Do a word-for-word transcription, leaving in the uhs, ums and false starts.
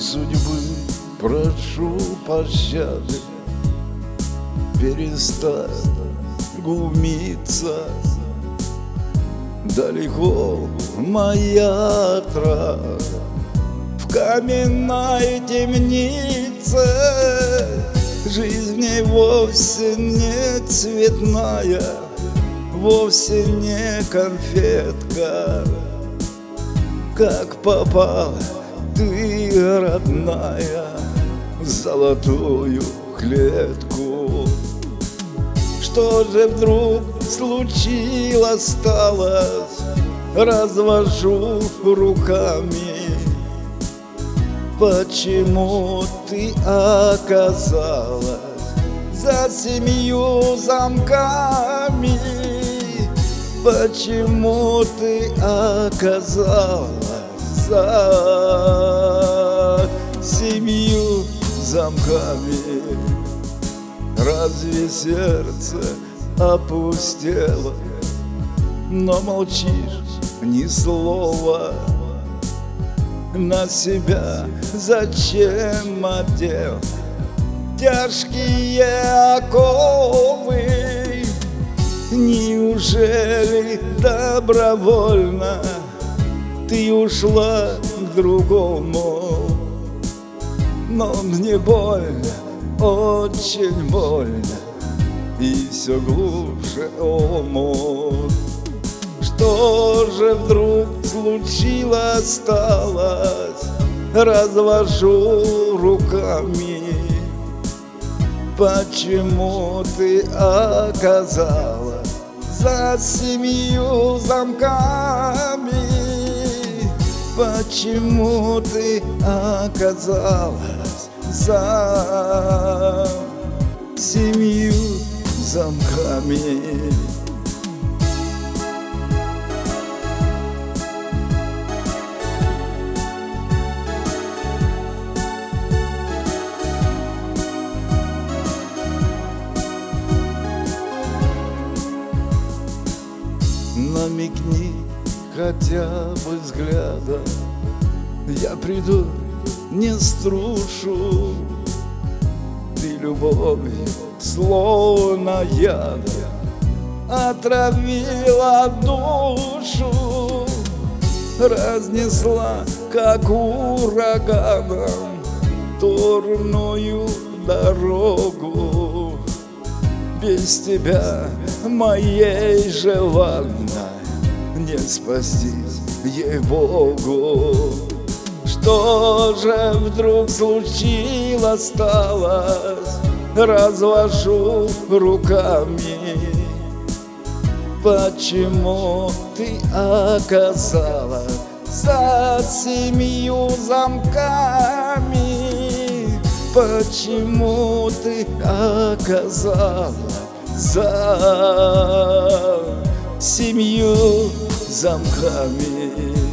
судьбы прошу пощады, перестань глумиться. Далеко моя трата в каменной темнице. Жизнь в ней вовсе не цветная, вовсе не конфетка. Как попала ты, родная, в золотую клетку. Что же вдруг случилось, сталось? Развожу руками. Почему ты оказалась за семью замками? Почему ты оказалась за семью замками? Разве сердце опустело, но молчишь ни слова? На себя зачем одел тяжкие оковы? Неужели добровольно ты ушла к другому? Но мне больно, очень больно, и все глубже омут. Что же вдруг случилось, сталось? Развожу руками. Почему ты оказалась за семью замками? Почему ты оказалась за семью замками? Намекни хотя бы взглядом, я приду, не струшу. Ты любовью, словно ядом, отравила душу. Разнесла, как ураганом, турную дорогу. Без тебя, моей желанной, не спастись, ей-богу. Что же вдруг случилось, сталось? Развожу руками. Почему ты оказалась за семью замками? Почему ты оказалась за семью замками?